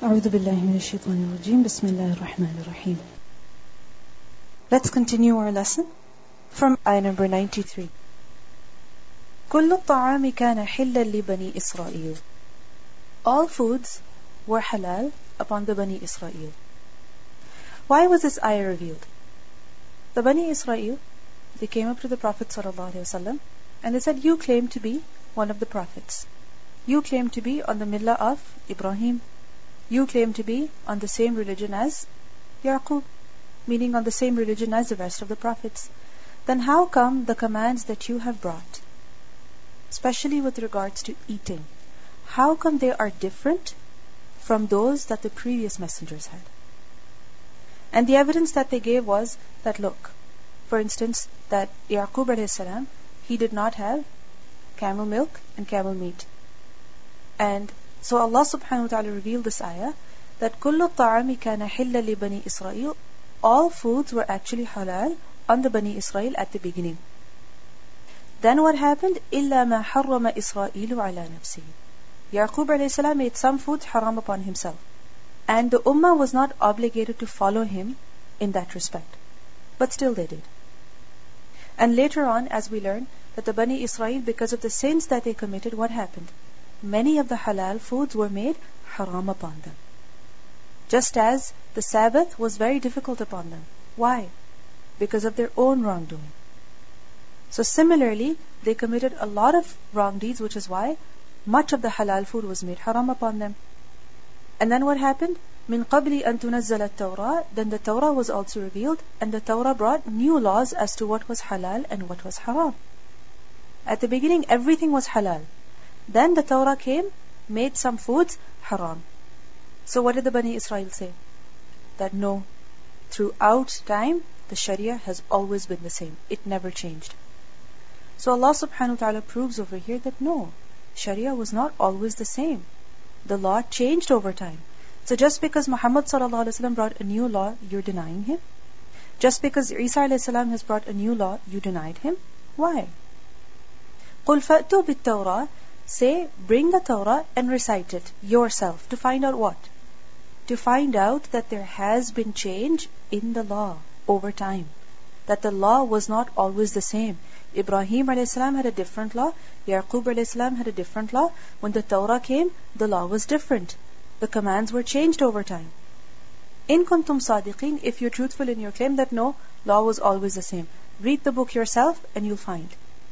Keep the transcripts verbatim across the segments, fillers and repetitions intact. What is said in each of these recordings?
أعوذ بالله من الشيطان الرجيم بسم الله الرحمن الرحيم. Let's continue our lesson from ayah number ninety-three. كل الطعام كان حلا لبني إسرائيل. All foods were halal upon the Bani Israel. Why was this ayah revealed? The Bani Israel, they came up to the Prophet ﷺ and they said, you claim to be one of the prophets. You claim to be on the millah of Ibrahim. You claim to be on the same religion as Yaqub, meaning on the same religion as the rest of the prophets. Then how come the commands that you have brought, especially with regards to eating, how come they are different from those that the previous messengers had? And the evidence that they gave was that, look, for instance, that Yaqub alayhi salam, he did not have camel milk and camel meat. And so Allah subhanahu wa ta'ala revealed this ayah that كُلُّ الطَّعَامِ كَانَ حِلًّا لِبَنِي إِسْرَائِيل. All foods were actually halal on the Bani Israel at the beginning. Then what happened? إِلَّا مَا حَرَّمَ إِسْرَائِيلُ عَلَى نَفْسِهِ. Yaqub alayhi salam made some foods haram upon himself. And the ummah was not obligated to follow him in that respect. But still they did. And later on, as we learn, that the Bani Israel, because of the sins that they committed, what happened? Many of the halal foods were made haram upon them. Just as the Sabbath was very difficult upon them. Why? Because of their own wrongdoing. So similarly, they committed a lot of wrong deeds, which is why much of the halal food was made haram upon them. And then what happened? Min qabli an tunazzala at-Tawrah. Then the Torah was also revealed, and the Torah brought new laws as to what was halal and what was haram. At the beginning, everything was halal. Then the Torah came, made some foods haram. So what did the Bani Israel say? That no, throughout time, the Sharia has always been the same. It never changed. So Allah subhanahu wa ta'ala proves over here that no, Sharia was not always the same. The law changed over time. So just because Muhammad sallallahu alaihi wasallam brought a new law, you're denying him? Just because Isa alayhi salam has brought a new law, you denied him? Why? قُلْ فَأْتُوا بِالتَّوْرَةِ. Say, bring the Torah and recite it yourself. To find out what? To find out that there has been change in the law over time. That the law was not always the same. Ibrahim alayhi salam had a different law. Yaqub alayhi salam had a different law. When the Torah came, the law was different. The commands were changed over time. In kuntum sadiqeen, if you're truthful in your claim that no, law was always the same. Read the book yourself and you'll find.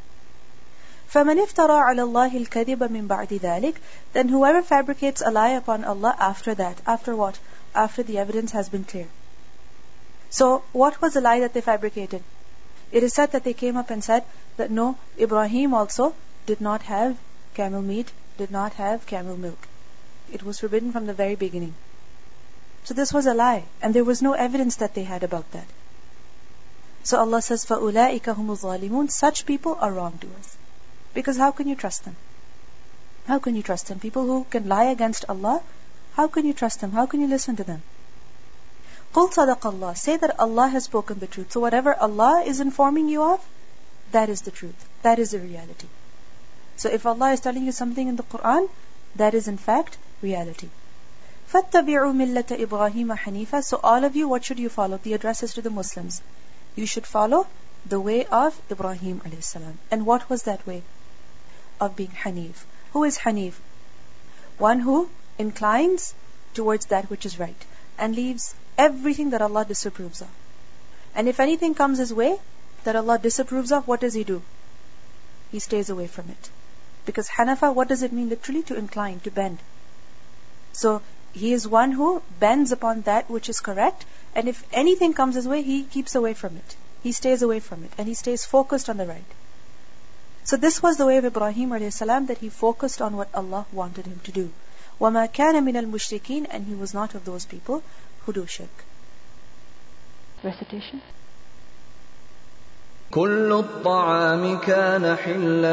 فَمَنِ افْتَرَى عَلَى اللَّهِ الْكَذِبَ مِنْ بَعْدِ ذَلِكَ. Then whoever fabricates a lie upon Allah after that. After what? After the evidence has been clear. So, what was the lie that they fabricated? It is said that they came up and said that no, Ibrahim also did not have camel meat, did not have camel milk. It was forbidden from the very beginning. So this was a lie, and there was no evidence that they had about that. So Allah says, فَأُولَٰئِكَ هُمُ الظَّالِمُونَ. Such people are wrongdoers. Because how can you trust them? How can you trust them? People who can lie against Allah, how can you trust them? How can you listen to them? قُلْ صَدَقَ اللَّهِ. Say that Allah has spoken the truth. So whatever Allah is informing you of, that is the truth. That is the reality. So if Allah is telling you something in the Quran, that is in fact reality. فَاتَّبِعُوا مِلَّةَ إِبْرَاهِيمَ حَنِيفًا. So all of you, what should you follow? The address is to the Muslims. You should follow the way of Ibrahim alayhi salam. And what was that way? Of being Hanif. Who is Hanif? One who inclines towards that which is right and leaves everything that Allah disapproves of. And if anything comes his way that Allah disapproves of, what does he do? He stays away from it. Because Hanafa, what does it mean literally? To incline, to bend. So he is one who bends upon that which is correct, and if anything comes his way, he keeps away from it. He stays away from it, and he stays focused on the right. So this was the way of Ibrahim alayhi salam, that he focused on what Allah wanted him to do. وَمَا كَانَ مِنَ الْمُشْرِكِينَ. And he was not of those people who do shirk. Recitation. كل الطعام كان حلا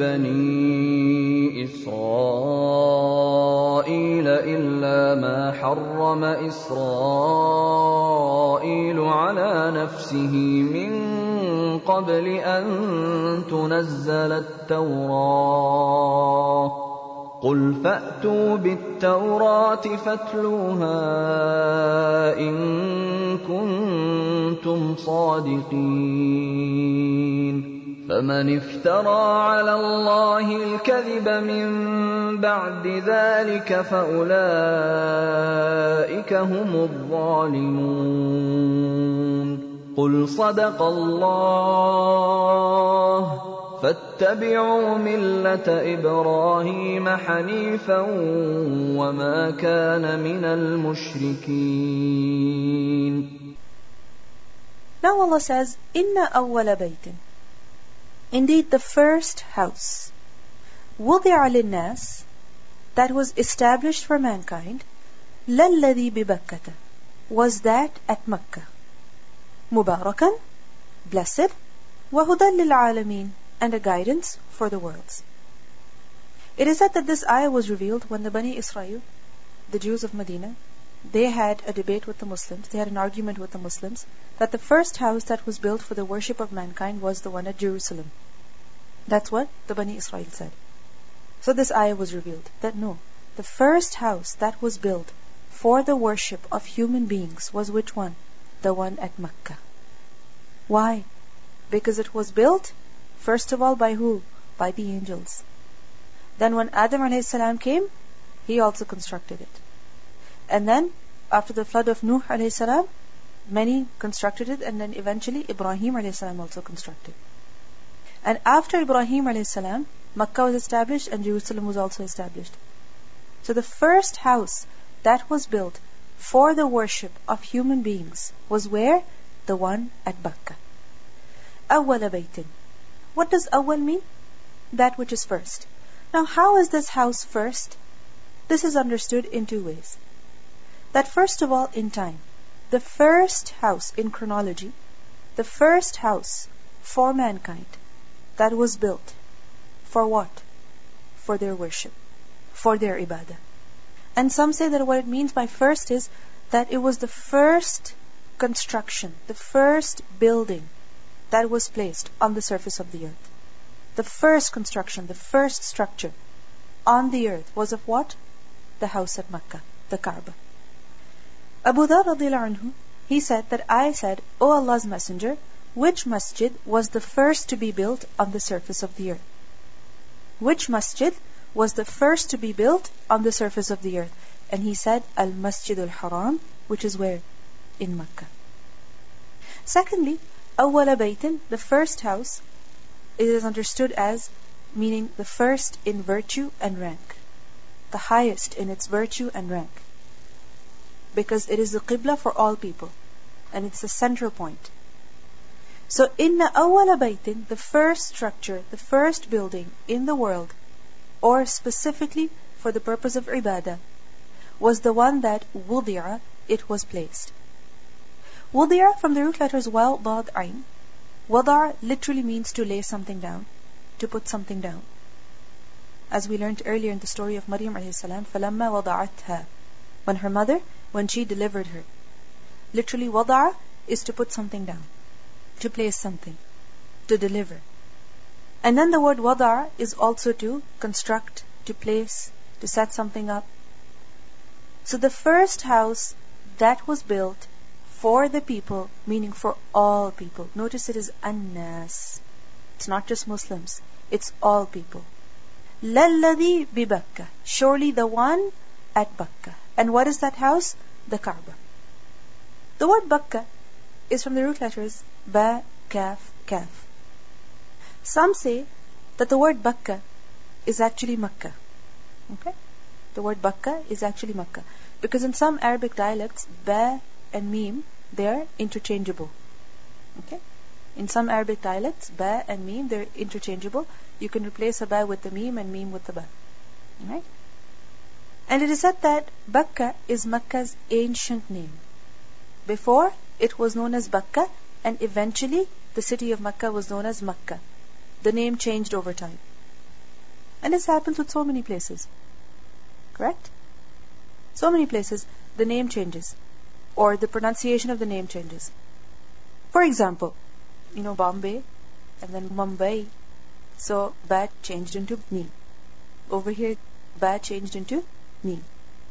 لبني إسرائيل إلا ما حرم إسرائيل على نفسه من قبل أن تنزل التوراة قُلْ فَأْتُوا بِالتَّوْرَاةِ فَاتْلُوهَا إِن كُنتُمْ صَادِقِينَ فَمَنِ افْتَرَىٰ عَلَى اللَّهِ الْكَذِبَ مِن بَعْدِ ذَٰلِكَ فَأُولَٰئِكَ هُمُ الظَّالِمُونَ قُلْ صَدَقَ اللَّهُ فَاتَّبِعُوا مِلَّةَ إِبْرَاهِيمَ حَنِيفًا وَمَا كَانَ مِنَ الْمُشْرِكِينَ. Now Allah says, Inna awwala baytin. Indeed, the first house, wudi'a linnas, that was established for mankind, lalladhi bibakkata, was that at Makkah, mubarakan, blessed, wa hudan lil alamin, and a guidance for the worlds. It is said that this ayah was revealed when the Bani Israel, the Jews of Medina, they had a debate with the Muslims, they had an argument with the Muslims, that the first house that was built for the worship of mankind was the one at Jerusalem. That's what the Bani Israel said. So this ayah was revealed, that no, the first house that was built for the worship of human beings was which one? The one at Makkah. Why? Because it was built, first of all, by who? By the angels. Then when Adam alayhi salam came, he also constructed it. And then, after the flood of Nuh alayhi salam, many constructed it, and then eventually Ibrahim alayhi salam also constructed. And after Ibrahim alayhi salam, Makkah was established and Jerusalem was also established. So the first house that was built for the worship of human beings was where? The one at Makkah. Awwala baytin. What does awwal mean? That which is first. Now, how is this house first? This is understood in two ways. That first of all, in time, the first house in chronology, the first house for mankind that was built, for what? For their worship, for their ibadah. And some say that what it means by first is that it was the first construction, the first building that was placed on the surface of the earth. The first construction, the first structure on the earth was of what? The house at Makkah, the Kaaba. Abu Dharr radiyallahu anhu, he said that I said, O Allah's Messenger, which masjid was the first to be built on the surface of the earth? Which masjid was the first to be built on the surface of the earth? And he said, Al-Masjid al-Haram, which is where? In Makkah. Secondly, Awwala baytin, the first house, it is understood as meaning the first in virtue and rank, the highest in its virtue and rank, because it is the qibla for all people and it's the central point. So inna awwala baytin, the first structure, the first building in the world, or specifically for the purpose of ibadah, was the one that wudi'a, it was placed. Wudi'a, from the root letters waw, dad, ayn. Wada' literally means to lay something down, to put something down. As we learned earlier in the story of Maryam alayhi salam, فَلَمَّا وَضَعَتْهَا, when her mother, when she delivered her. Literally, wada' is to put something down, to place something, to deliver. And then the word wada' is also to construct, to place, to set something up. So the first house that was built for the people, meaning for all people. Notice it is annas. It's not just Muslims. It's all people. Lalladhi bi Bakka. Surely the one at Bakka. And what is that house? The Kaaba. The word Bakka is from the root letters Ba, Kaf, Kaf. Some say that the word Bakka is actually Makkah. Okay? The word Bakka is actually Makkah. Because in some Arabic dialects, Ba and Mim, they are interchangeable. Okay? In some Arabic dialects, Ba and Mim, they're interchangeable. You can replace a Ba with the Mim and Mim with the Ba. Right? And it is said that Bakka is Makkah's ancient name. Before, it was known as Bakka, and eventually the city of Makkah was known as Makkah. The name changed over time. And this happens with so many places. Correct? So many places, the name changes, or the pronunciation of the name changes. For example, you know Bombay, and then Mumbai. So, Ba changed into Ni. Over here, Ba changed into Mim.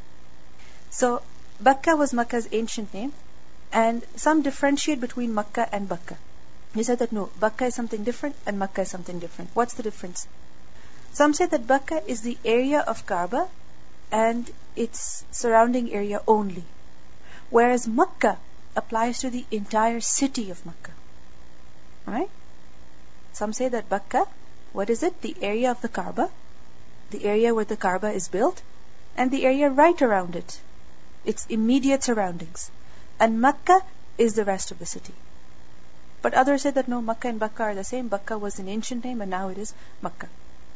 So, Bakka was Makkah's ancient name, and some differentiate between Makkah and Bakka. He said that no, Bakka is something different and Makkah is something different. What's the difference? Some say that Bakka is the area of Kaaba and its surrounding area only, whereas Makkah applies to the entire city of Makkah. Right? Some say that Bakka, what is it? The area of the Kaaba, the area where the Kaaba is built, and the area right around it, its immediate surroundings. And Makkah is the rest of the city. But others say that no, Makkah and Bakka are the same. Bakka was an ancient name and now it is Makkah.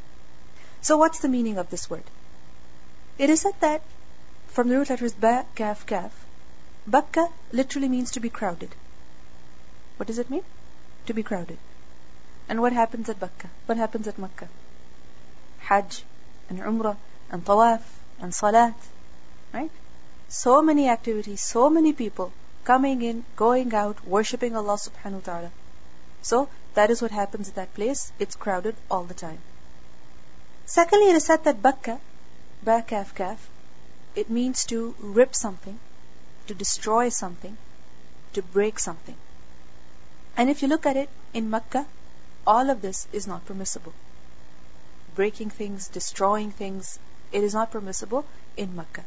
So what's the meaning of this word? It is said that from the root letters Ba, Kaf, Kaf, Bakka literally means to be crowded. What does it mean? To be crowded. And what happens at Bakka? What happens at Makkah? Hajj and Umrah and Tawaf and Salat. Right? So many activities, so many people coming in, going out, worshipping Allah subhanahu wa ta'ala. So that is what happens at that place. It's crowded all the time. Secondly, it is said that Bakka, Ba, Kaf, Kaf, it means to rip something, to destroy something, to break something. And if you look at it, in Makkah, all of this is not permissible. Breaking things, destroying things, it is not permissible in Makkah.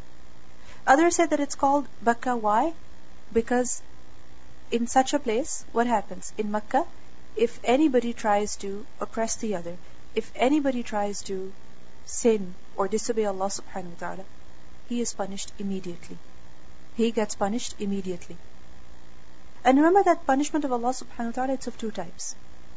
Others say that it's called Bakka. Why? Because in such a place, what happens? In Makkah, if anybody tries to oppress the other, if anybody tries to sin or disobey Allah subhanahu wa ta'ala, he is punished immediately. He gets punished immediately. And remember that punishment of Allah subhanahu wa ta'ala, it's of two types.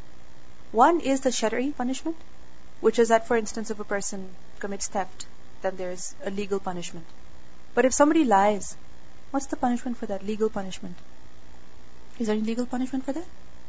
One is the Shari'i punishment, which is that, for instance, if a person commits theft, then there is a legal punishment. But if somebody lies, what's the punishment for that? Legal punishment. Is there any legal punishment for that?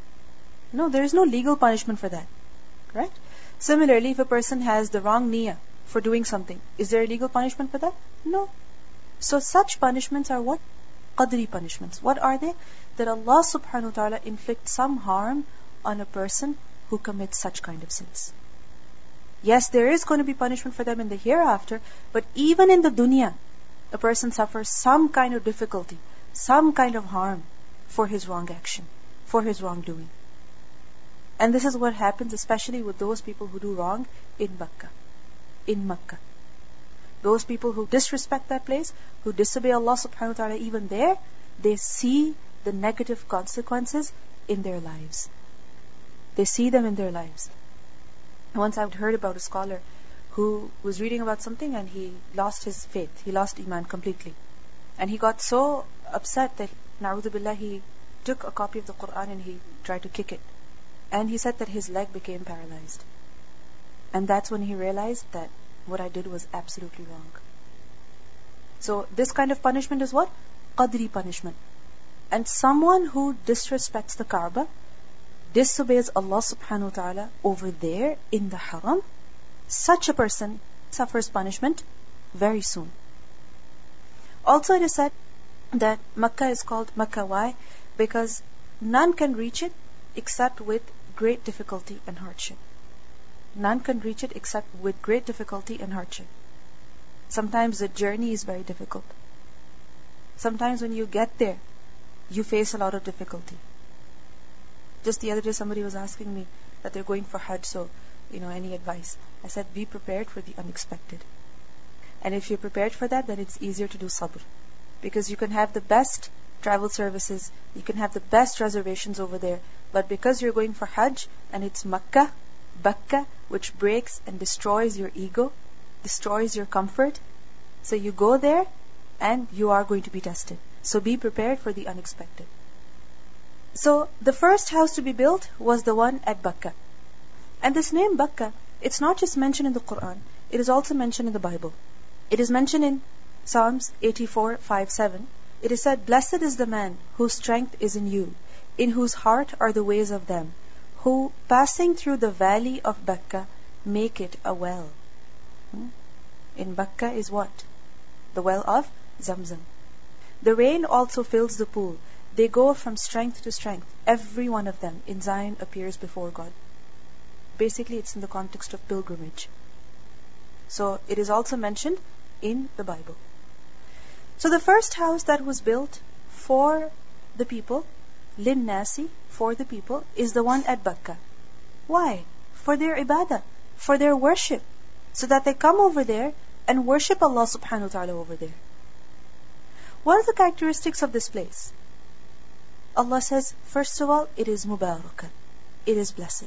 No, there is no legal punishment for that. Correct? Similarly, if a person has the wrong niyyah for doing something, is there a legal punishment for that? No. So such punishments are what? Qadri punishments. What are they? That Allah subhanahu wa ta'ala inflicts some harm on a person who commits such kind of sins. Yes, there is going to be punishment for them in the hereafter, but even in the dunya, a person suffers some kind of difficulty, some kind of harm for his wrong action, for his wrongdoing. And this is what happens especially with those people who do wrong in Makkah. In Makkah. Those people who disrespect that place, who disobey Allah subhanahu wa ta'ala even there, they see the negative consequences in their lives. They see them in their lives. Once I heard about a scholar who was reading about something and he lost his faith. He lost Iman completely. And he got so upset that, na'udhu billah, he took a copy of the Quran and he tried to kick it. And he said that his leg became paralyzed. And that's when he realized that what I did was absolutely wrong. So this kind of punishment is what? Qadri punishment. And someone who disrespects the Kaaba, disobeys Allah subhanahu wa ta'ala over there in the haram, such a person suffers punishment very soon. Also it is said that Makkah is called Makkah. Why? Because none can reach it except with great difficulty and hardship. None can reach it except with great difficulty and hardship. Sometimes the journey is very difficult. Sometimes when you get there, you face a lot of difficulty. Just the other day somebody was asking me that they're going for Hajj, so, you know, any advice? I said, be prepared for the unexpected. And if you're prepared for that, then it's easier to do sabr. Because you can have the best travel services, you can have the best reservations over there, but because you're going for Hajj, and it's Makkah, Bakka, which breaks and destroys your ego, destroys your comfort, so you go there, and you are going to be tested. So be prepared for the unexpected. So the first house to be built was the one at Bakka. And this name Bakka, it's not just mentioned in the Quran, it is also mentioned in the Bible. It is mentioned in Psalms eighty-four, five, seven. It is said, blessed is the man whose strength is in you, in whose heart are the ways of them, who passing through the valley of Bakka make it a well. Hmm? In Bakka is what? The well of Zamzam. The rain also fills the pool. They go from strength to strength. Every one of them in Zion appears before God. Basically, it's in the context of pilgrimage. So it is also mentioned in the Bible. So the first house that was built for the people, linnasi, for the people, is the one at Bakka. Why? For their ibadah, for their worship, so that they come over there and worship Allah subhanahu wa ta'ala over there. What are the characteristics of this place? Allah says, first of all, it is Mubarak. It is blessed.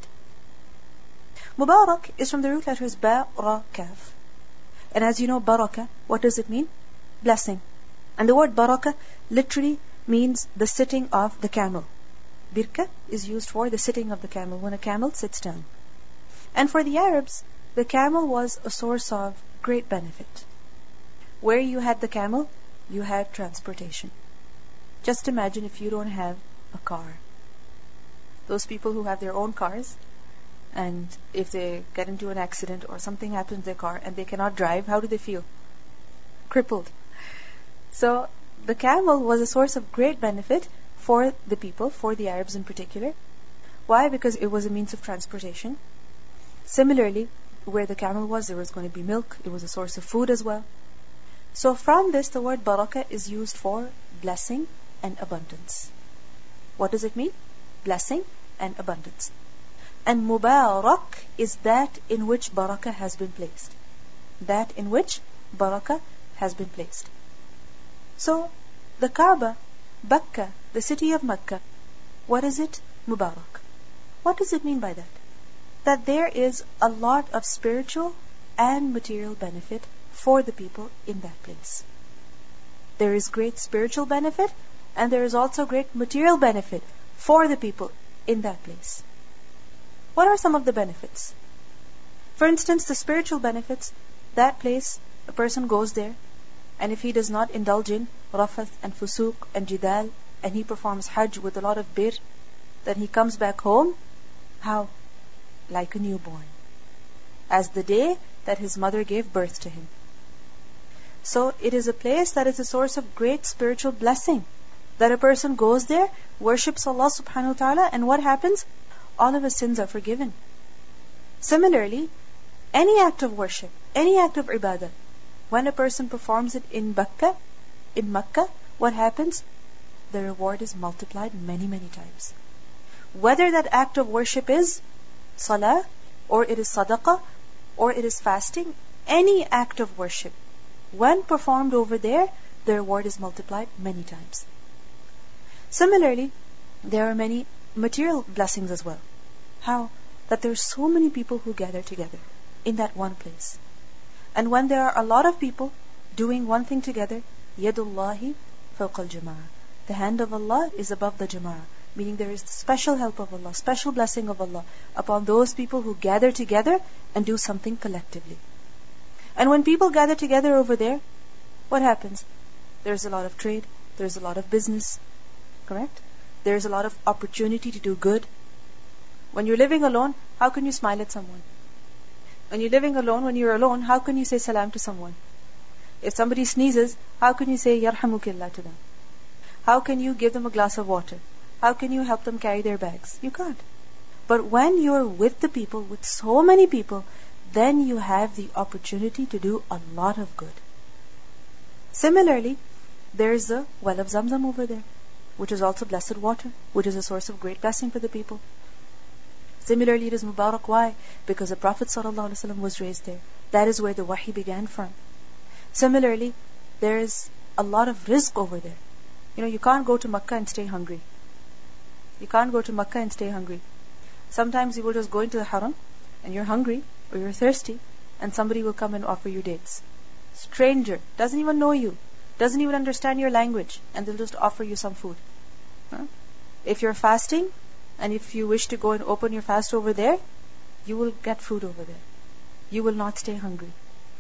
Mubarak is from the root letters Ba, Ra, Kaf. And as you know, Baraka, what does it mean? Blessing. And the word Baraka literally means the sitting of the camel. Birka is used for the sitting of the camel, when a camel sits down. And for the Arabs, the camel was a source of great benefit. Where you had the camel, you had transportation. Just imagine if you don't have a car. Those people who have their own cars, and if they get into an accident or something happens to their car and they cannot drive, how do they feel? Crippled. So the camel was a source of great benefit for the people, for the Arabs in particular. Why? Because it was a means of transportation. Similarly, where the camel was, there was going to be milk. It was a source of food as well. So from this, the word barakah is used for blessing and abundance. What does it mean? Blessing and abundance. And mubarak is that in which barakah has been placed. That in which barakah has been placed. So, the Kaaba, Bakka, the city of Mecca, what is it? Mubarak. What does it mean by that? That there is a lot of spiritual and material benefit for the people in that place. There is great spiritual benefit, and there is also great material benefit for the people in that place. What are some of the benefits? For instance, the spiritual benefits, that place, a person goes there, and if he does not indulge in rafath and fusuq and jidal, and he performs hajj with a lot of bir, then he comes back home, how? Like a newborn. As the day that his mother gave birth to him. So it is a place that is a source of great spiritual blessing. That a person goes there, worships Allah subhanahu wa ta'ala, and what happens? All of his sins are forgiven. Similarly, any act of worship, any act of ibadah, when a person performs it in Bakka, in Makkah, what happens? The reward is multiplied many, many times. Whether that act of worship is salah, or it is sadaqah, or it is fasting, any act of worship, when performed over there, the reward is multiplied many times. Similarly, there are many material blessings as well. How? That there are so many people who gather together in that one place. And when there are a lot of people doing one thing together, yadullahi fawqa al-jama'ah. The hand of Allah is above the jama'ah. Meaning there is special help of Allah, special blessing of Allah upon those people who gather together and do something collectively. And when people gather together over there, what happens? There's a lot of trade, there's a lot of business, correct? There's a lot of opportunity to do good. When you're living alone, how can you smile at someone? When you're living alone, when you're alone, how can you say salam to someone? If somebody sneezes, how can you say yarhamukillah to them? How can you give them a glass of water? How can you help them carry their bags? You can't. But when you're with the people, with so many people, then you have the opportunity to do a lot of good. Similarly, there's the well of Zamzam over there, which is also blessed water, which is a source of great blessing for the people. Similarly, it is Mubarak. Why? Because the Prophet ﷺ was raised there. That is where the wahi began from. Similarly, there is a lot of rizq over there. You know, you can't go to Makkah and stay hungry. You can't go to Makkah and stay hungry. Sometimes you will just go into the haram and you're hungry or you're thirsty and somebody will come and offer you dates. Stranger, doesn't even know you, doesn't even understand your language, and they'll just offer you some food. Huh? If you're fasting and if you wish to go and open your fast over there, you will get food over there. You will not stay hungry.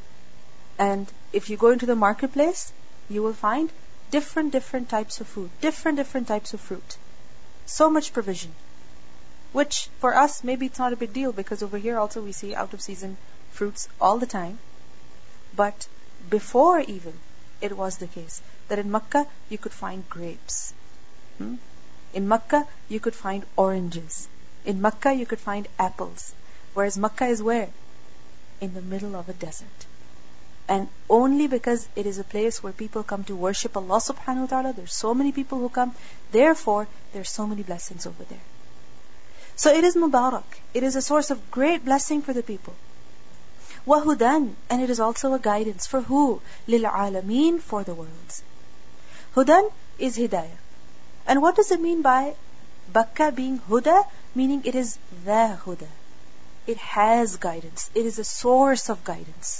And if you go into the marketplace, you will find different, different types of food, different, different types of fruit. So much provision. Which for us, maybe it's not a big deal because over here also we see out of season fruits all the time. But before even, it was the case that in Makkah you could find grapes. Hmm? In Makkah you could find oranges. In Makkah you could find apples. Whereas Makkah is where? In the middle of a desert. And only because it is a place where people come to worship Allah subhanahu wa ta'ala, there's so many people who come, therefore there's so many blessings over there. So it is Mubarak. It is a source of great blessing for the people. وَهُدًى, and it is also a guidance. For who? لِلْعَالَمِينَ, for the worlds. Hudan is hidayah. And what does it mean by Bakka being Huda? Meaning it is the Huda. It has guidance. It is a source of guidance.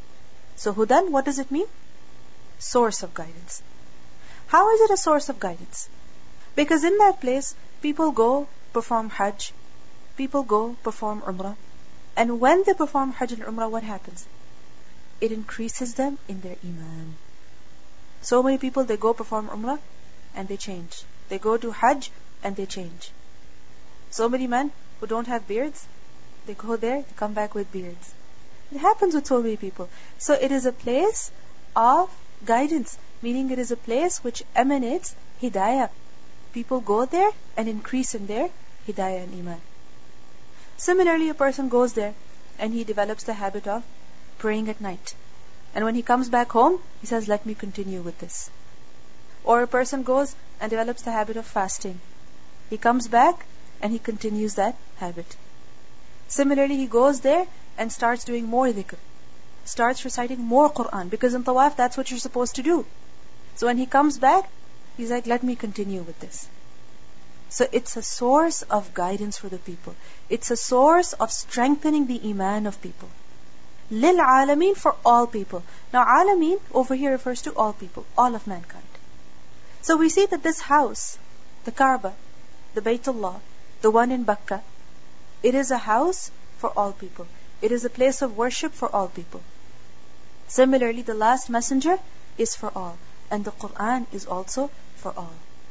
So Hudan, what does it mean? Source of guidance. How is it a source of guidance? Because in that place, people go perform Hajj, people go perform Umrah, and when they perform Hajj and Umrah, what happens? It increases them in their Iman. So many people, they go perform Umrah and they change. They go to Hajj and they change. So many men who don't have beards, they go there, they come back with beards. It happens with so many people. So it is a place of guidance, meaning it is a place which emanates hidayah. People go there and increase in their hidayah and iman. Similarly, a person goes there and he develops the habit of praying at night. And when he comes back home, he says, let me continue with this. Or a person goes and develops the habit of fasting. He comes back and he continues that habit. Similarly, he goes there and starts doing more dhikr, starts reciting more Quran, because in tawaf, that's what you're supposed to do. So when he comes back, he's like, let me continue with this. So it's a source of guidance for the people. It's a source of strengthening the iman of people. Lil alameen, for all people. Now alameen over here refers to all people, all of mankind. So we see that this house, the Kaaba, the Baytullah, the one in Bakka, it is a house for all people. It is a place of worship for all people. Similarly, the last messenger is for all, and the Quran is also for all.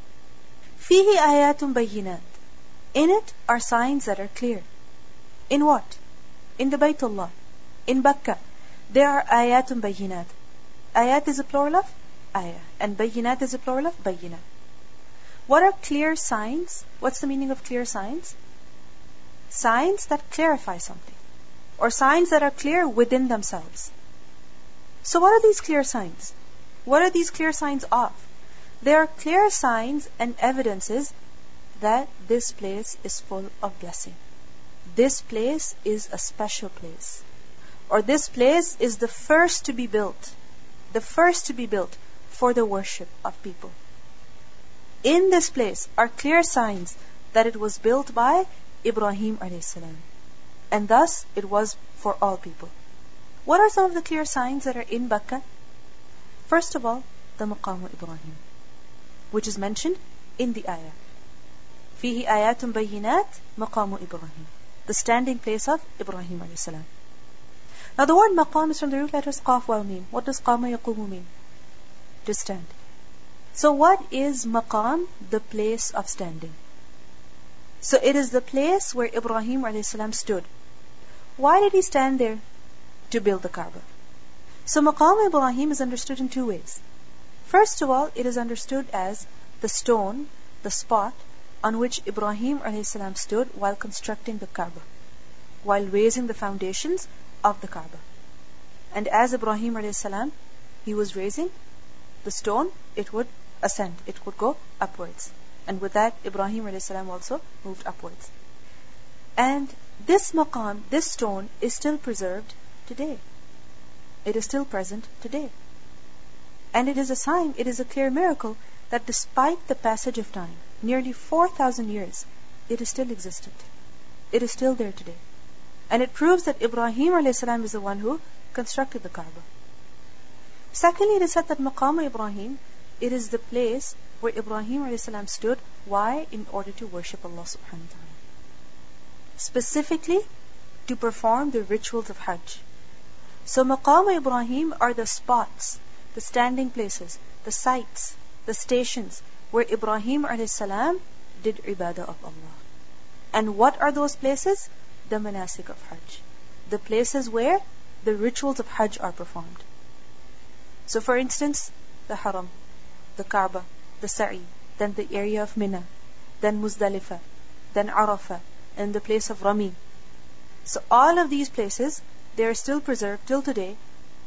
Fihi ayatun bayyinat. In it are signs that are clear. In what? In the Baytullah, in Bakka, there are ayatun bayyinat. Ayat is a plural of ayah, and bayyinat is a plural of bayyinat. What are clear signs? What's the meaning of clear signs? Signs that clarify something, or signs that are clear within themselves. So what are these clear signs? What are these clear signs of? They are clear signs and evidences that this place is full of blessing. This place is a special place. Or this place is the first to be built. The first to be built for the worship of people. In this place are clear signs that it was built by Ibrahim alayhi salam. And thus it was for all people. What are some of the clear signs that are in Bakka? First of all, the Maqam Ibrahim, which is mentioned in the ayah. Fihi ayatun bayyinat maqamu Ibrahim, the standing place of Ibrahim alayhi salam. Now the word maqam is from the root letters qaf waw mim. What does qama yaqumu mean? To stand. So what is maqam? The place of standing. So it is the place where Ibrahim alayhi salam stood. Why did he stand there? To build the Kaaba. So maqam Ibrahim is understood in two ways. First of all, it is understood as the stone, the spot on which Ibrahim alayhi salam stood while constructing the Kaaba, while raising the foundations of the Kaaba. And as Ibrahim alayhi salam, he was raising the stone, it would ascend, it would go upwards. And with that, Ibrahim alayhi salam also moved upwards. And this maqam, this stone, is still preserved today. It is still present today. And it is a sign, it is a clear miracle that despite the passage of time, nearly four thousand years, it is still existent. It is still there today. And it proves that Ibrahim alayhi salam is the one who constructed the Kaaba. Secondly, it is said that Maqam Ibrahim, it is the place where Ibrahim alayhi salam stood. Why? In order to worship Allah subhanahu wa ta'ala. Specifically, to perform the rituals of Hajj. So Maqam Ibrahim are the spots, the standing places, the sites, the stations where Ibrahim alayhi salam did ibadah of Allah. And what are those places? The manasik of Hajj. The places where the rituals of Hajj are performed. So for instance, the Haram, the Kaaba, the Sa'i, then the area of Mina, then Muzdalifah, then Arafah, and the place of Rami. So all of these places, they are still preserved till today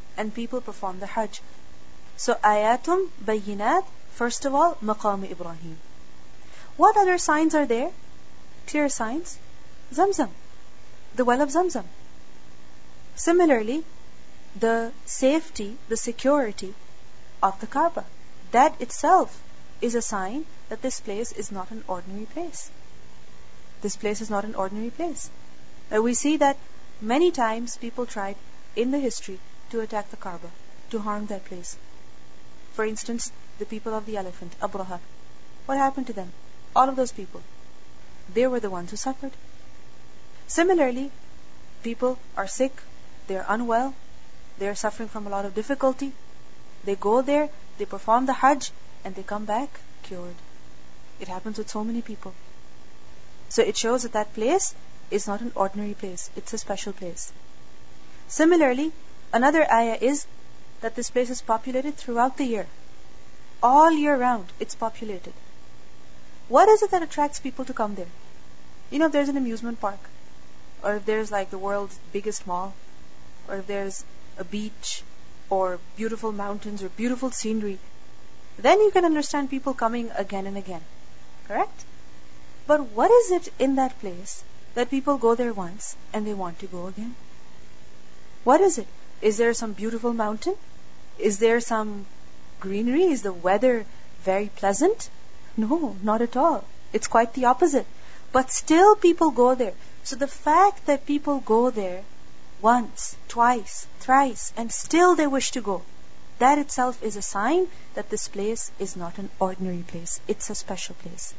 and people perform the Hajj. So ayatum bayyinat, first of all, maqam Ibrahim. What other signs are there? Clear signs. Zamzam, the well of Zamzam. Similarly, the safety, the security of the Kaaba. That itself is a sign that this place is not an ordinary place. This place is not an ordinary place. Now we see that many times people tried in the history to attack the Kaaba, to harm that place. For instance, the people of the elephant, Abraha. What happened to them? All of those people. They were the ones who suffered. Similarly, people are sick, they are unwell, they are suffering from a lot of difficulty. They go there, they perform the Hajj, and they come back cured. It happens with so many people. So it shows that that place is not an ordinary place. It's a special place. Similarly, another ayah is that this place is populated throughout the year. All year round, it's populated. What is it that attracts people to come there? You know, if there's an amusement park, or if there's like the world's biggest mall, or if there's a beach, or beautiful mountains, or beautiful scenery, then you can understand people coming again and again. Correct? But what is it in that place that people go there once and they want to go again? What is it? Is there some beautiful mountain? Is there some greenery? Is the weather very pleasant? No, not at all. It's quite the opposite. But still people go there. So the fact that people go there once, twice, thrice, and still they wish to go, that itself is a sign that this place is not an ordinary place. It's a special place.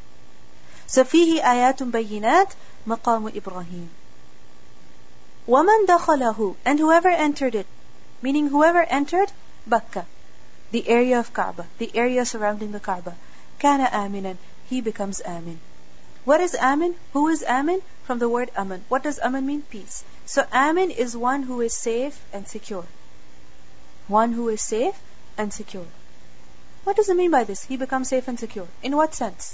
So فيه آيات بينات مقام إبراهيم. وَمَنْ دَخَلَهُ, and whoever entered it, meaning whoever entered Makkah, the area of Kaaba, the area surrounding the Kaaba, كَانَ آمِنًا, he becomes Amin. What is Amin? Who is Amin? From the word Aman. What does Aman mean? Peace. So Amin is one who is safe and secure. One who is safe and secure. What does it mean by this? He becomes safe and secure. In what sense?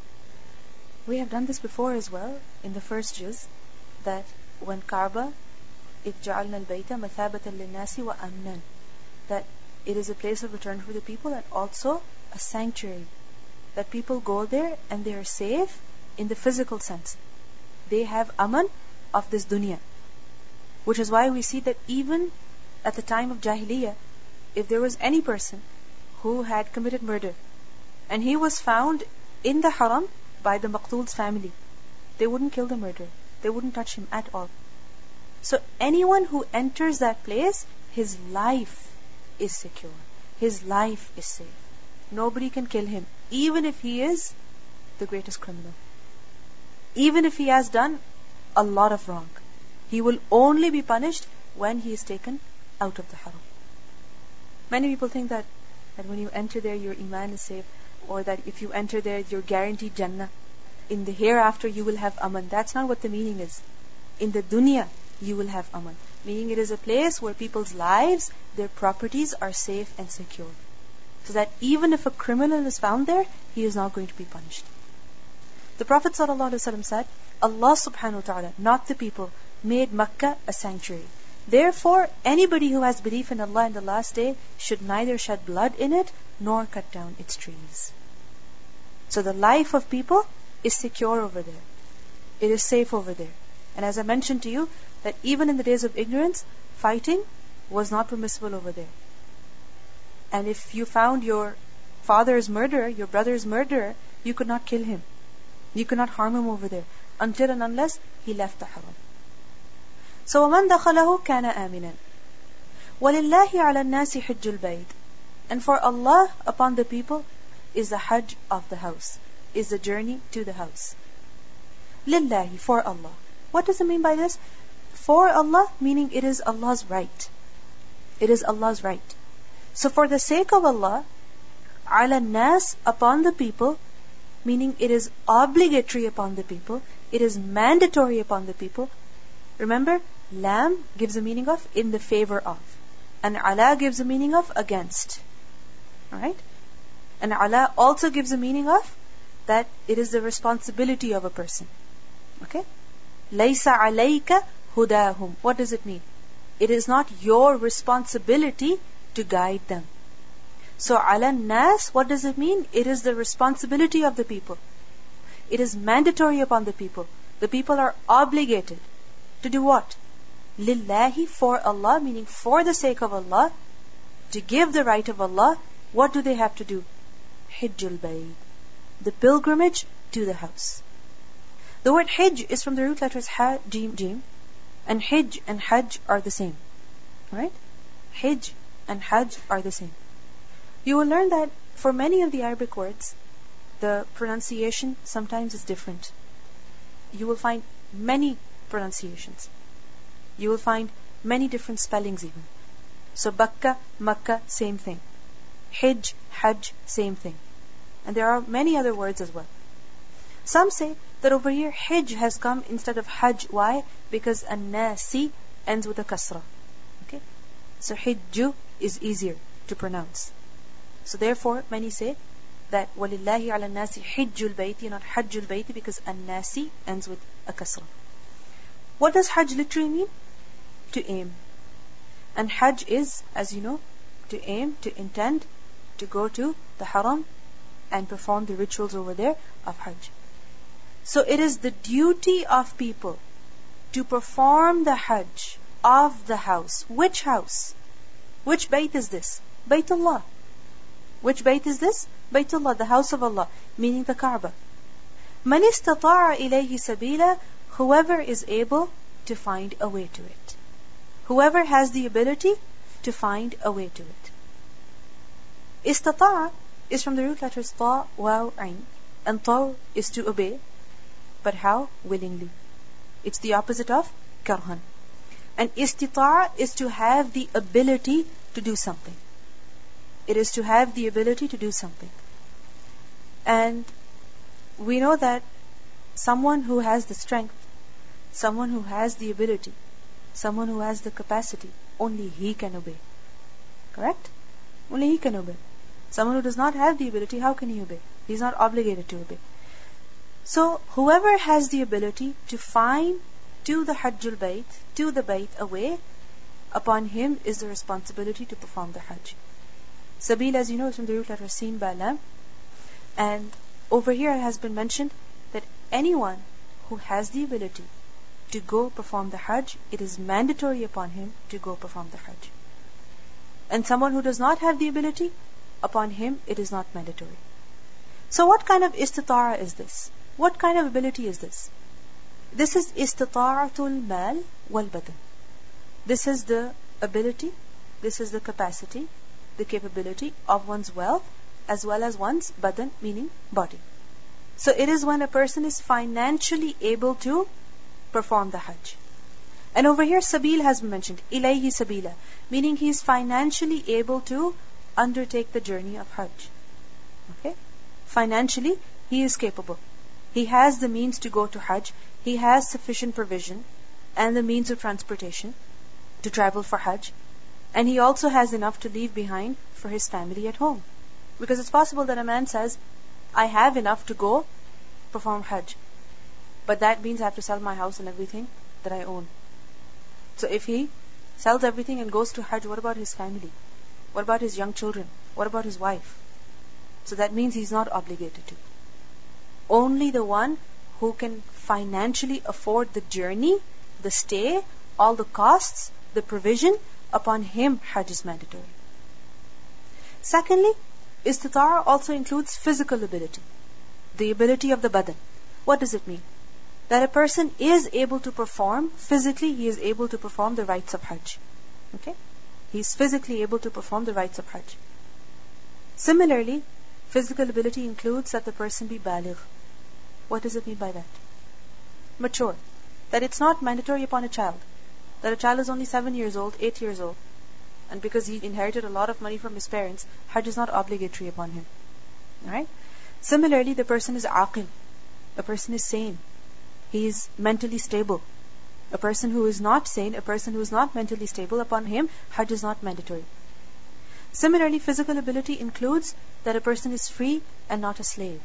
We have done this before as well, in the first juz, that when Kaaba, إِذْ جَعَلْنَا الْبَيْتَ مَثَابَةً لِلنَّاسِ وَأَمْنًا, that it is a place of return for the people and also a sanctuary. That people go there and they are safe in the physical sense. They have aman of this dunya. Which is why we see that even at the time of Jahiliyyah, if there was any person who had committed murder and he was found in the haram by the Maqtul's family, they wouldn't kill the murderer. They wouldn't touch him at all. So anyone who enters that place, his life is secure. His life is safe. Nobody can kill him, even if he is the greatest criminal. Even if he has done a lot of wrong. He will only be punished when he is taken out of the haram. Many people think that, that when you enter there, your iman is safe, or that if you enter there, you're guaranteed Jannah. In the hereafter, you will have aman. That's not what the meaning is. In the dunya, you will have aman. Meaning it is a place where people's lives, their properties are safe and secure. So that even if a criminal is found there, he is not going to be punished. The Prophet ﷺ said, Allah subhanahu wa ta'ala, not the people, made Makkah a sanctuary. Therefore, anybody who has belief in Allah and the last day should neither shed blood in it nor cut down its trees. So the life of people is secure over there. It is safe over there. And as I mentioned to you, that even in the days of ignorance, fighting was not permissible over there. And if you found your father's murderer, your brother's murderer, you could not kill him. You could not harm him over there until and unless he left the haram. So وَمَنْ دَخَلَهُ كَانَ آمِنًا وَلِلَّهِ عَلَى النَّاسِ حِجُّ الْبَيْتِ. And for Allah upon the people is the hajj of the house, is the journey to the house. Lillahi, for Allah. What does it mean by this? For Allah, meaning it is Allah's right. It is Allah's right. So for the sake of Allah, عَلَى النَّاسِ, upon the people, meaning it is obligatory upon the people, it is mandatory upon the people. Remember, lam gives a meaning of in the favor of, and ala gives a meaning of against. Alright? And ala also gives a meaning of that it is the responsibility of a person. Okay? Laysa alayka hudahum. What does it mean? It is not your responsibility to guide them. So, ala nas, what does it mean? It is the responsibility of the people. It is mandatory upon the people. The people are obligated to do what? Lillahi, for Allah, meaning for the sake of Allah, to give the right of Allah. What do they have to do? Hijjul bayt, the pilgrimage to the house. The word hijj is from the root letters ha, jim, jim, and hijj and hajj are the same. Right? Hijj and hajj are the same. You will learn that for many of the Arabic words, the pronunciation sometimes is different. You will find many pronunciations. You will find many different spellings even. So Bakka, Makkah, same thing. Hijj, Hajj, same thing. And there are many other words as well. Some say that over here Hijj has come instead of Hajj. Why? Because an-nasi ends with a kasra. Okay? So Hijju is easier to pronounce. So therefore many say that وَلِلَّهِ عَلَى النَّاسِ حِجُّ الْبَيْتِ, not Hajjul Bayti, because an-nasi ends with a kasra. What does Hajj literally mean? To aim. And Hajj is, as you know, to aim, to intend, to go to the haram and perform the rituals over there of Hajj. So it is the duty of people to perform the Hajj of the house. Which house? Which bayt is this? Baytullah. Which bayt is this? Baytullah, the house of Allah, meaning the Kaaba. Man istata'a ilayhi sabila, whoever is able to find a way to it. Whoever has the ability to find a way to it. Istata'a is from the root letters ta, waw, ain. And ta is to obey. But how? Willingly. It's the opposite of karhan. And istita'a is to have the ability to do something. It is to have the ability to do something. And we know that someone who has the strength, someone who has the ability, someone who has the capacity, only he can obey. Correct? Only he can obey. Someone who does not have the ability, how can he obey? He's not obligated to obey. So, whoever has the ability to find to the Hajjul Bayt, to the Bayt away, upon him is the responsibility to perform the Hajj. Sabil, as you know, is from the root letter Sin ba Lam. And over here it has been mentioned that anyone who has the ability to go perform the Hajj, it is mandatory upon him to go perform the Hajj. And someone who does not have the ability, upon him it is not mandatory. So what kind of istitara is this? What kind of ability is this? This is istitaratul mal wal badan. This is the ability, this is the capacity, the capability of one's wealth as well as one's badan, meaning body. So it is when a person is financially able to perform the Hajj. And over here sabil has been mentioned, ilayhi sabila, meaning he is financially able to undertake the journey of Hajj. Okay? Financially, he is capable. He has the means to go to Hajj. He has sufficient provision and the means of transportation to travel for Hajj. And he also has enough to leave behind for his family at home. Because it's possible that a man says, I have enough to go perform Hajj, but that means I have to sell my house and everything that I own. So if he sells everything and goes to Hajj, what about his family? What about his young children? What about his wife? So that means he's not obligated to. Only the one who can financially afford the journey, the stay, all the costs, the provision, upon him Hajj is mandatory. Secondly, istitara also includes physical ability, the ability of the badan. What does it mean? That a person is able to perform, physically he is able to perform the rites of Hajj. Okay? He is physically able to perform the rites of Hajj. Similarly, physical ability includes that the person be baligh. What does it mean by that? Mature. That it's not mandatory upon a child. That a child is only seven years old, eight years old, and because he inherited a lot of money from his parents, Hajj is not obligatory upon him. Right? Similarly, the person is aqil. A person is sane. He is mentally stable. A person who is not sane, a person who is not mentally stable, upon him Hajj is not mandatory. Similarly, physical ability includes that a person is free and not a slave.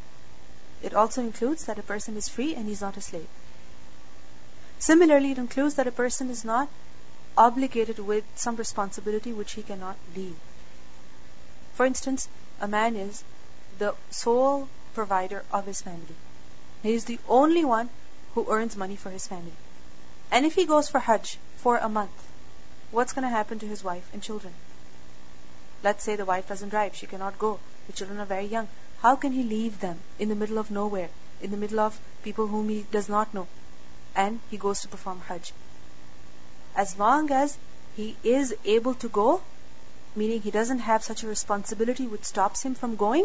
It also includes that a person is free and he is not a slave. Similarly, it includes that a person is not obligated with some responsibility which he cannot leave. For instance, a man is the sole provider of his family. He is the only one who earns money for his family. And if he goes for Hajj for a month, what's going to happen to his wife and children? Let's say the wife doesn't drive, she cannot go, the children are very young. How can he leave them in the middle of nowhere, in the middle of people whom he does not know, and he goes to perform Hajj? As long as he is able to go, meaning he doesn't have such a responsibility which stops him from going.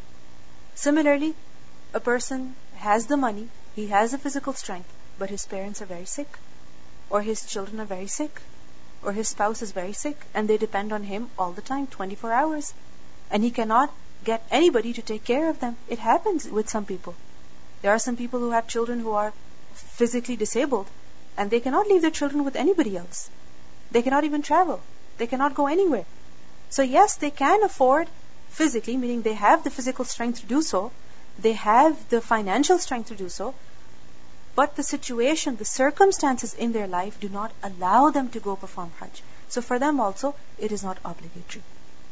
Similarly, a person has the money, he has the physical strength, but his parents are very sick, or his children are very sick, or his spouse is very sick, and they depend on him all the time, twenty-four hours, and he cannot get anybody to take care of them. It happens with some people. There are some people who have children who are physically disabled, and they cannot leave their children with anybody else. They cannot even travel. They cannot go anywhere. So yes, they can afford physically, meaning they have the physical strength to do so, they have the financial strength to do so, but the situation, the circumstances in their life do not allow them to go perform Hajj. So for them also, it is not obligatory.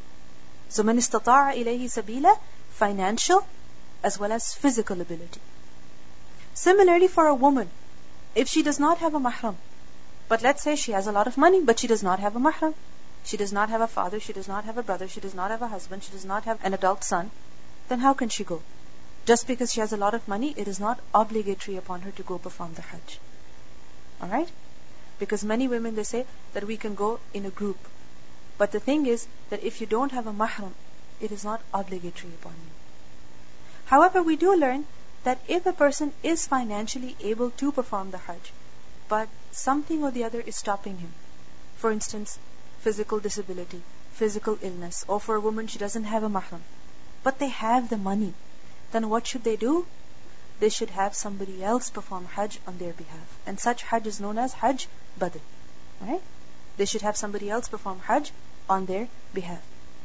So man istata'a ilayhi sabila, financial as well as physical ability. Similarly for a woman, if she does not have a mahram, but let's say she has a lot of money, but she does not have a mahram, she does not have a father, she does not have a brother, she does not have a husband, she does not have an adult son, then how can she go? Just because she has a lot of money, it is not obligatory upon her to go perform the Hajj. Alright? Because many women, they say that we can go in a group. But the thing is that if you don't have a mahram, it is not obligatory upon you. However, we do learn that if a person is financially able to perform the Hajj, but something or the other is stopping him, for instance, physical disability, physical illness, or for a woman she doesn't have a mahram, but they have the money, then what should they do? They should have somebody else perform Hajj on their behalf. And such Hajj is known as Hajj Badl. Right? They should have somebody else perform Hajj on their behalf.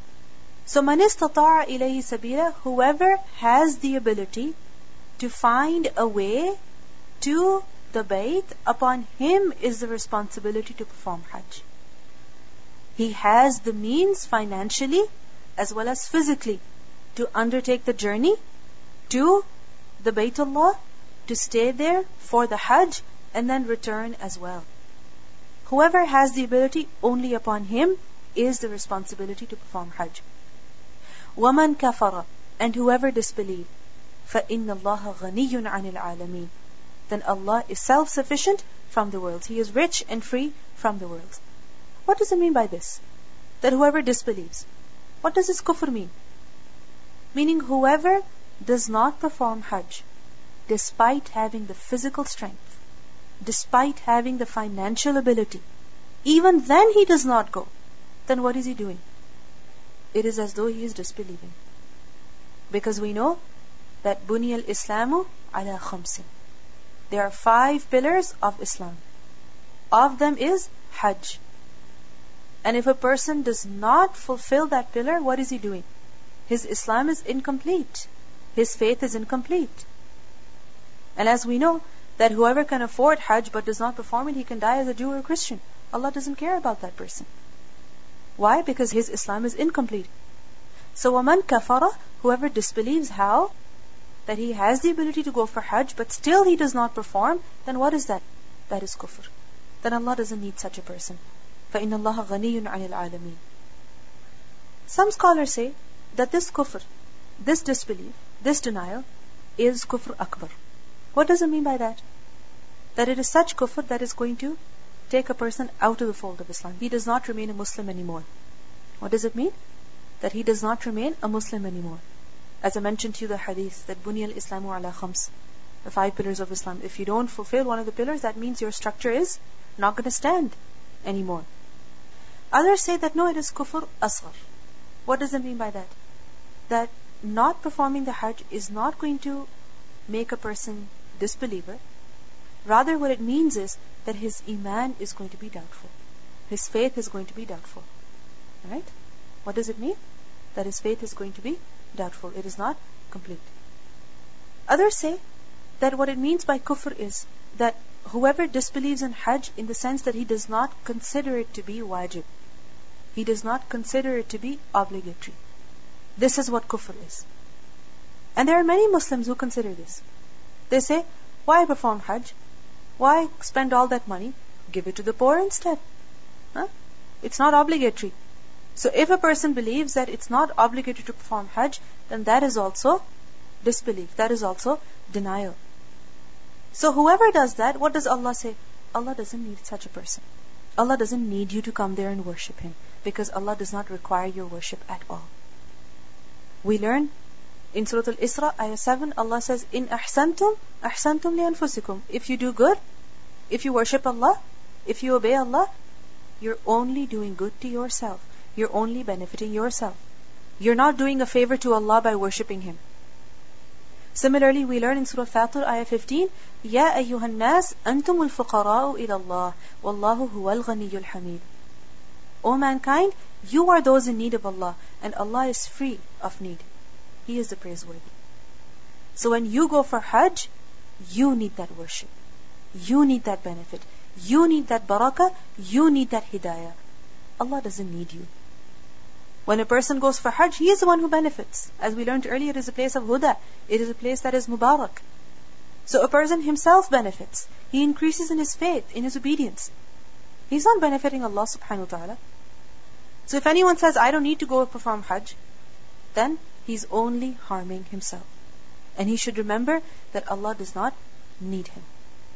So man istata'a ilayhi sabila, whoever has the ability to find a way to the Bayt, upon him is the responsibility to perform Hajj. He has the means financially as well as physically to undertake the journey to the Baytullah, to stay there for the Hajj and then return as well. Whoever has the ability, only upon him is the responsibility to perform Hajj. وَمَنْ كَفَرَ, and whoever disbelieved, فَإِنَّ اللَّهَ غَنِيٌّ عَنِ الْعَالَمِينَ, then Allah is self-sufficient from the world. He is rich and free from the world. What does it mean by this? That whoever disbelieves. What does this kufr mean? Meaning whoever does not perform Hajj, despite having the physical strength, despite having the financial ability, even then he does not go, then what is he doing? It is as though he is disbelieving. Because we know that Bunya al-Islamu ala khamsin. There are five pillars of Islam. Of them is Hajj. And if a person does not fulfill that pillar, what is he doing? His Islam is incomplete. His faith is incomplete. And as we know, that whoever can afford Hajj but does not perform it, he can die as a Jew or a Christian. Allah doesn't care about that person. Why? Because his Islam is incomplete. So وَمَنْ كَفَرَ, whoever disbelieves how? That he has the ability to go for Hajj, but still he does not perform, then what is that? That is kufr. Then Allah doesn't need such a person. فَإِنَّ اللَّهَ غَنِيٌّ عَنِ الْعَالَمِينَ. Some scholars say that this kufr, this disbelief, this denial is kufr akbar. What does it mean by that? That it is such kufr that is going to take a person out of the fold of Islam. He does not remain a Muslim anymore. What does it mean? That he does not remain a Muslim anymore. As I mentioned to you the hadith, that Bunya al-Islamu ala khams, the five pillars of Islam. If you don't fulfill one of the pillars, that means your structure is not going to stand anymore. Others say that no, it is kufr asghar. What does it mean by that? That not performing the Hajj is not going to make a person disbeliever. Rather, what it means is that his iman is going to be doubtful. His faith is going to be doubtful. Right? What does it mean? That his faith is going to be doubtful. It is not complete. Others say that what it means by kufr is that whoever disbelieves in Hajj in the sense that he does not consider it to be wajib, he does not consider it to be obligatory, this is what kufr is. And there are many Muslims who consider this. They say, why perform Hajj? Why spend all that money? Give it to the poor instead. Huh? It's not obligatory. So if a person believes that it's not obligatory to perform Hajj, then that is also disbelief. That is also denial. So whoever does that, what does Allah say? Allah doesn't need such a person. Allah doesn't need you to come there and worship Him, because Allah does not require your worship at all. We learn in Surah Al-Isra, Ayah seven, Allah says, In ahsantum, ahsantum li anfusikum. If you do good, if you worship Allah, if you obey Allah, you're only doing good to yourself. You're only benefiting yourself. You're not doing a favor to Allah by worshipping Him. Similarly, we learn in Surah Fatir, Ayah fifteen, Ya ayyuhan nas, antumul fuqara'u ila Allah, wallahu huwal ghaniyyul hamid. O mankind, you are those in need of Allah, and Allah is free of need. He is the praiseworthy. So when you go for Hajj, you need that worship. You need that benefit. You need that barakah. You need that hidayah. Allah doesn't need you. When a person goes for Hajj, he is the one who benefits. As we learned earlier, it is a place of huda. It is a place that is mubarak. So a person himself benefits. He increases in his faith, in his obedience. He's not benefiting Allah subhanahu wa ta'ala. So if anyone says, I don't need to go perform Hajj, then he's only harming himself. And he should remember that Allah does not need him.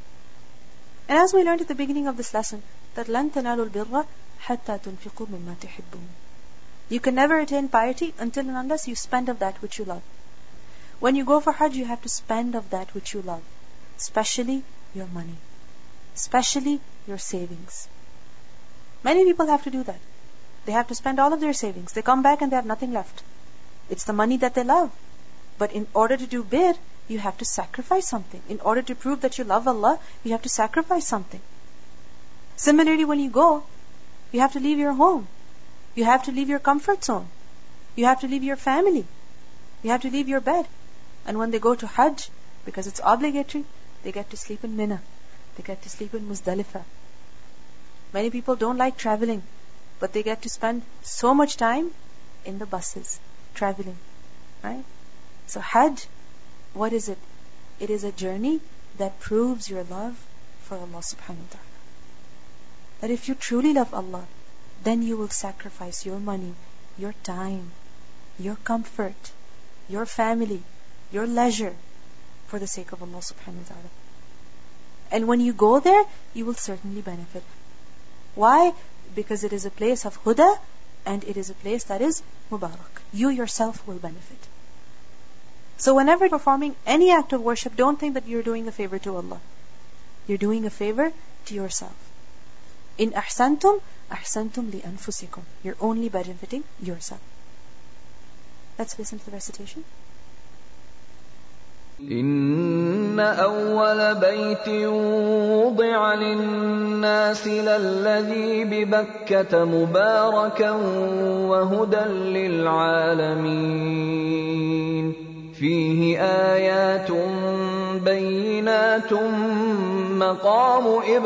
And as we learned at the beginning of this lesson, that لَن تَنَالُوا الْبِرَّ حَتَّى تُنْفِقُوا مِمَّا تُحِبُّونَ. You can never attain piety until and unless you spend of that which you love. When you go for Hajj, you have to spend of that which you love, especially your money, especially your savings. Many people have to do that. They have to spend all of their savings. They come back and they have nothing left. It's the money that they love. But in order to do bir, you have to sacrifice something. In order to prove that you love Allah, you have to sacrifice something. Similarly, when you go, you have to leave your home. You have to leave your comfort zone. You have to leave your family. You have to leave your bed. And when they go to Hajj, because it's obligatory, they get to sleep in Mina. They get to sleep in Muzdalifah. Many people don't like traveling, but they get to spend so much time in the buses, traveling. Right? So Hajj, what is it? It is a journey that proves your love for Allah subhanahu wa ta'ala. That if you truly love Allah, then you will sacrifice your money, your time, your comfort, your family, your leisure for the sake of Allah subhanahu wa ta'ala. And when you go there, you will certainly benefit. Why? Because it is a place of huda and it is a place that is mubarak. You yourself will benefit. So whenever performing any act of worship, don't think that you're doing a favor to Allah. You're doing a favor to yourself. In ahsantum, ahsantum li anfusikum. You're only benefiting yourself. Let's listen to the recitation. إن أول بيت وضع للناس للذي ببكة مباركا وهدى للعالمين فيه آيات بينات مقام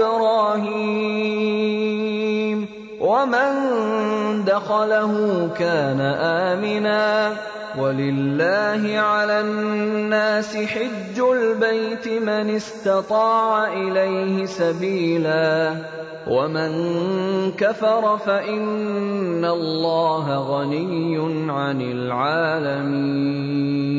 إبراهيم ومن دخله كان آمنا ولله على الناس حج البيت من استطاع إليه سبيلا ومن كفر فإن الله غني عن العالمين